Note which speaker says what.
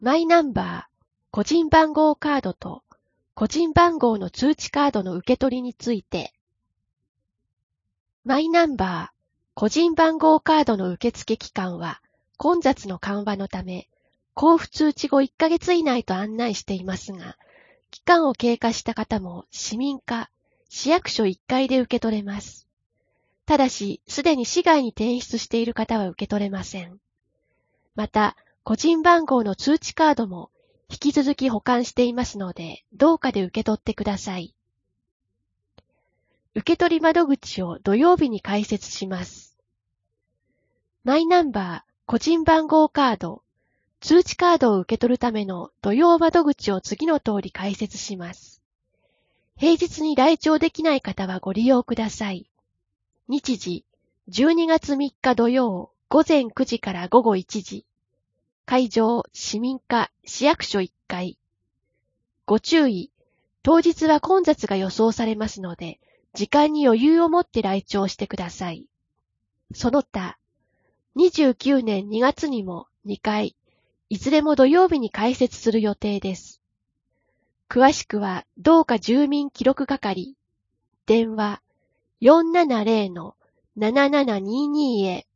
Speaker 1: マイナンバー、個人番号カードと個人番号の通知カードの受け取りについて、マイナンバー、個人番号カードの受付期間は混雑の緩和のため、交付通知後1ヶ月以内と案内していますが、期間を経過した方も市民課、市役所1階で受け取れます。ただし、すでに市外に転出している方は受け取れません。また、個人番号の通知カードも引き続き保管していますので、どうかで受け取ってください。受取窓口を土曜日に開設します。マイナンバー、個人番号カード、通知カードを受け取るための土曜窓口を次の通り開設します。平日に来庁できない方はご利用ください。日時、12月3日土曜、午前9時から午後1時。会場、市民課、市役所1階。ご注意、当日は混雑が予想されますので、時間に余裕を持って来庁してください。その他、29年2月にも2回、いずれも土曜日に開設する予定です。詳しくは、どうか住民記録係、電話 470-7722 へ